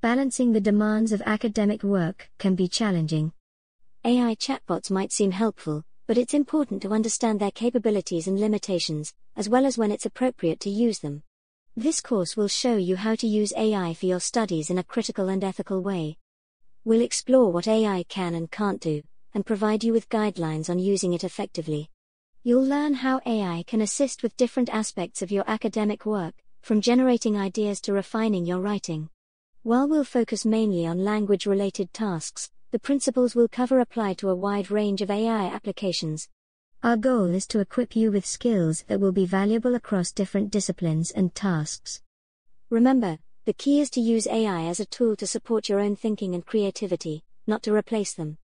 balancing the demands of academic work can be challenging. AI chatbots might seem helpful, but it's important to understand their capabilities and limitations, as well as when it's appropriate to use them. This course will show you how to use AI for your studies in a critical and ethical way. We'll explore what AI can and can't do, and provide you with guidelines on using it effectively. You'll learn how AI can assist with different aspects of your academic work, from generating ideas to refining your writing. While we'll focus mainly on language-related tasks, the principles we'll cover apply to a wide range of AI applications. Our goal is to equip you with skills that will be valuable across different disciplines and tasks. Remember, the key is to use AI as a tool to support your own thinking and creativity, not to replace them.